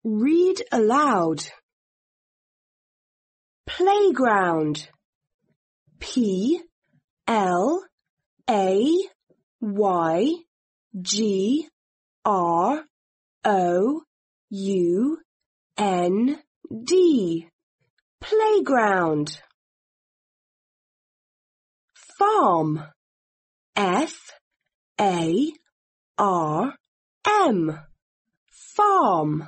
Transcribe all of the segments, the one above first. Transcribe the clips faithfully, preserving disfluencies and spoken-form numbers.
Read aloud. Playground. P L A Y G R O U N D. Playground. Farm. F A R M. Farm.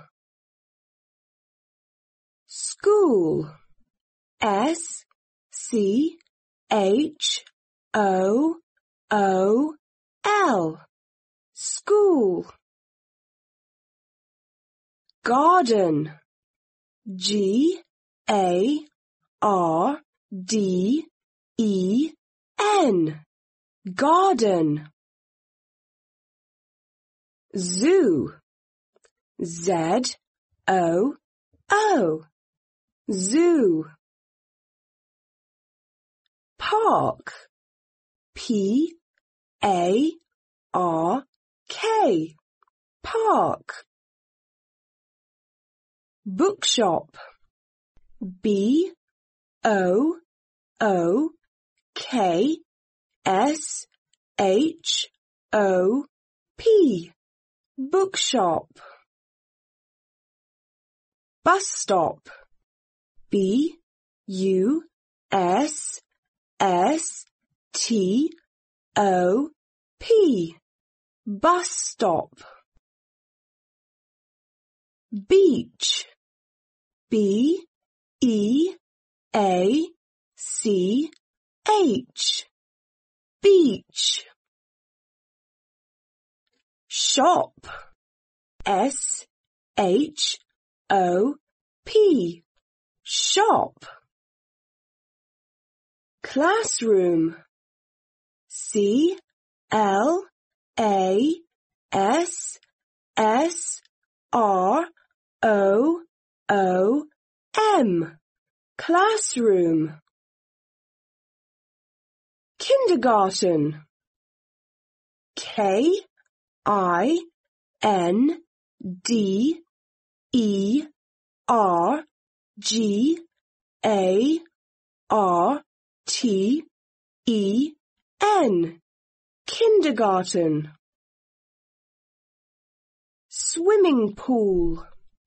School. S C H O O L. School. Garden. G A R D E N. Garden. Zoo. Z O O. Zoo. Park. P A R K. Park. Bookshop. B O O K S H O P. Bookshop. Bus stop. B U S S T O P. Bus stop. Beach. B E A C H. Beach. Shop. S H O P. Shop. Classroom. C L A S S R O O M. Classroom. Kindergarten. K I N D E R G A R T E N. Kindergarten. Swimming pool.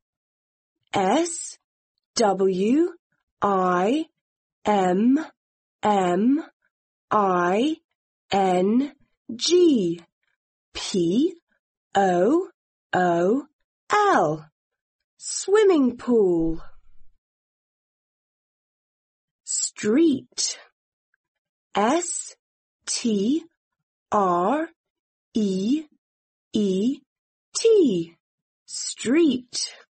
S W I M M I N G. P O O L. Swimming pool. Street. S T R E E T. Street.